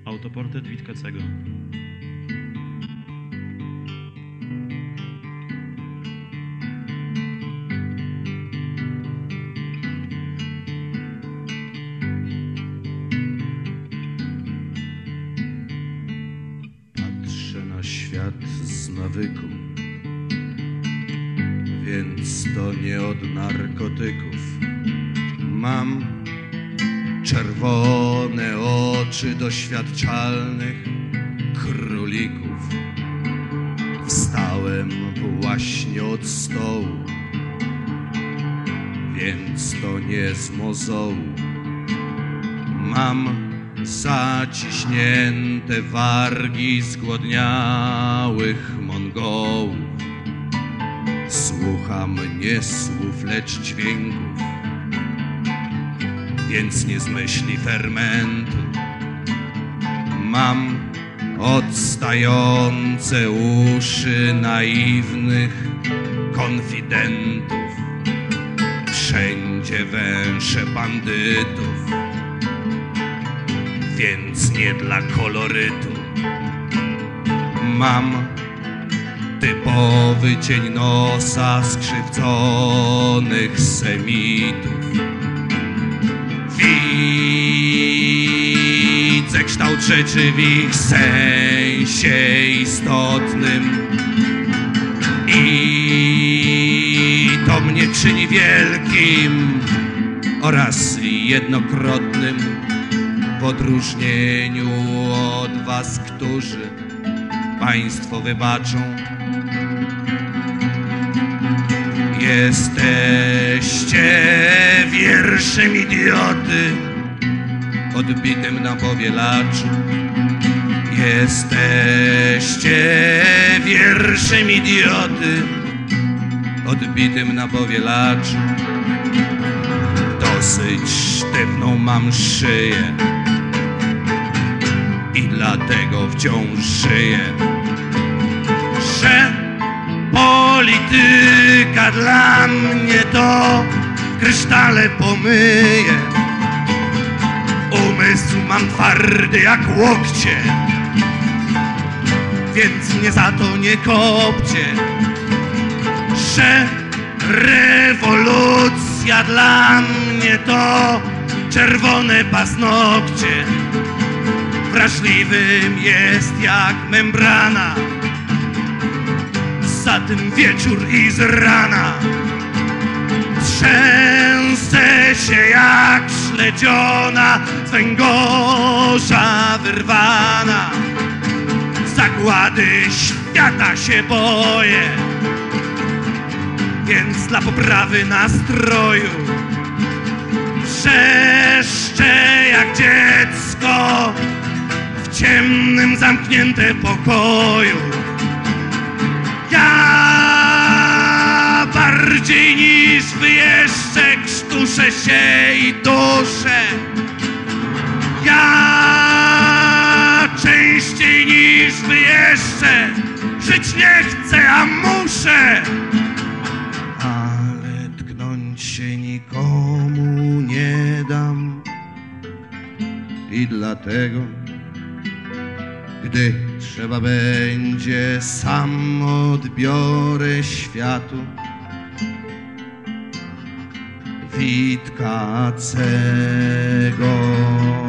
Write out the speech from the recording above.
Autoportret Witkacego. Patrzę na świat z nawyku, więc to nie od narkotyków. Mam czerwone oczy doświadczalnych królików. Wstałem właśnie od stołu, więc to nie z mozołu. Mam zaciśnięte wargi zgłodniałych Mongołów. Słucham nie słów, lecz dźwięków, więc nie z myśli fermentu. Mam odstające uszy naiwnych konfidentów. Wszędzie węsze bandytów, więc nie dla kolorytu. Mam typowy cień nosa skrzywdzonych semitów. Widzę kształt rzeczy w ich sensie istotnym i to mnie czyni wielkim oraz jednokrotnym, w odróżnieniu od was, którzy państwo wybaczą. Jesteście wierszem idioty odbitym na powielaczu. Jesteście wierszem idioty odbitym na powielaczu. Dosyć sztywną mam szyję i dlatego wciąż żyję, że polityka dla mnie to krysztale pomyje. Umysł mam twardy jak łokcie, więc mnie za to nie kopcie, że rewolucja dla mnie to czerwone paznokcie. Wrażliwym jest jak membrana, za tym wieczór i z rana. Trzęsę się jak śledziona, z węgorza wyrwana. Zagłady świata się boję, więc dla poprawy nastroju wrzeszczę jak dziecko w ciemnym, zamkniętym pokoju. Ja bardziej niż wy jeszcze krztuszę się i duszę. Ja częściej niż wy jeszcze żyć nie chcę, a muszę. Ale tknąć się nikomu nie dam i dlatego, gdy trzeba będzie, sam odbiorę światu Witkacego.